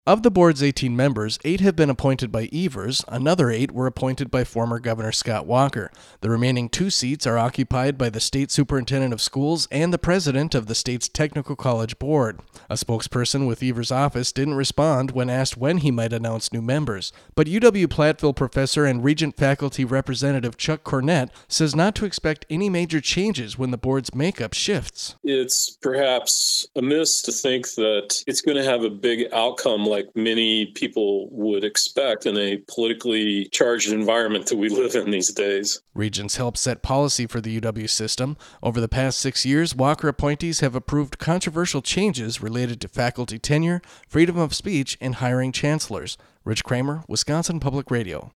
Of the board's 18 members, 8 have been appointed by Evers, another 8 were appointed by former Governor Scott Walker. The remaining 2 seats are occupied by the state superintendent of schools and the president of the state's technical college board. A spokesperson with Evers' office didn't respond when asked when he might announce new members, but UW-Platteville professor and Regent faculty representative Chuck Cornett says not to expect any major changes when the board's makeup shifts. It's perhaps amiss to think that it's going to have a big outcome like many people would expect in a politically charged environment that we live in these days. Regents help set policy for the UW system. Over the past 6 years, Walker appointees have approved controversial changes related to faculty tenure, freedom of speech, and hiring chancellors. Rich Kramer, Wisconsin Public Radio.